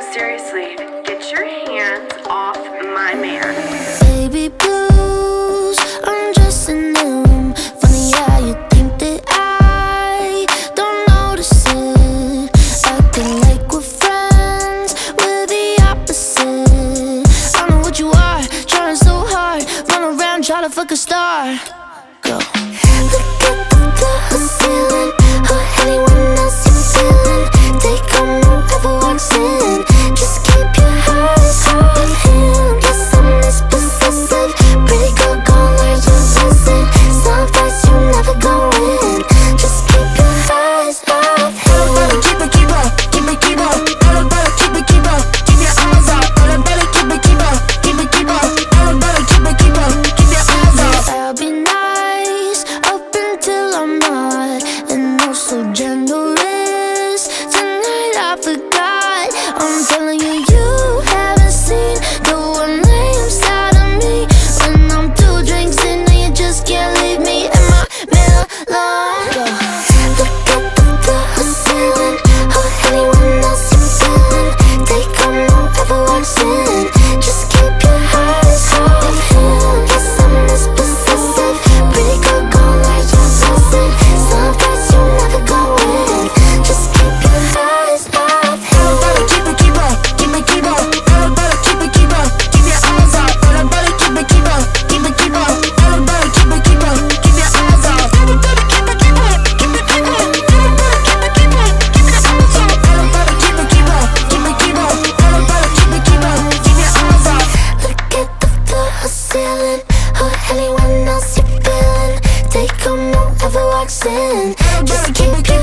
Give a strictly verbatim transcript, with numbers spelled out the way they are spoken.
seriously, get your hands off my man. Baby blues, I'm just in them. Funny how you think that I don't notice it. Acting like we're friends, we're the opposite. I know what you are, trying so hard. Run around, try to fuck a star. Go. Look at the glass ceiling. Oh, anyone else you feeling? Take home whoever walks in. Just keep your eyes on him. Yes, I'm this possessive. Pretty girl gone like you're missing. Some fights you never go in. Just keep your eyes off him. Better keep it, keep up, keep it, keep up. Better, better keep it, keep up. Keep your eyes out. Better, better keep it, keep up, keep it, keep up. Better, better keep it, keep up. Keep your eyes out. I'll be nice up until I'm not, and oh so generous. Tonight I forgot. I'm telling you, you haven't seen the one name inside of me. When I'm two drinks in, and you just can't leave me in my middle. Look at the glass ceiling. Oh, anyone else you feeling? Take home whoever walks in. Just keep your eyes off him. Yes, I'm this possessive. Pretty girl gone like you're missing. Some fights you never go in. Just keep your eyes off him. Better keep it, keep up, keep it, keep up. Better, better keep it, keep up. Keep your eyes out. Better, better keep it, keep up, keep it, keep up. Better, better keep it, keep up. Keep your eyes out. Better, better keep it, keep up, keep it, keep up. Better, better keep it, keep up. Keep your eyes out. Better, better keep it, keep up, keep it, keep up. Better, better keep it, keep up. Keep your eyes out. Look at the floor ceiling. Oh, anyone else you feeling? Take home whoever walks in. Just keep it, keep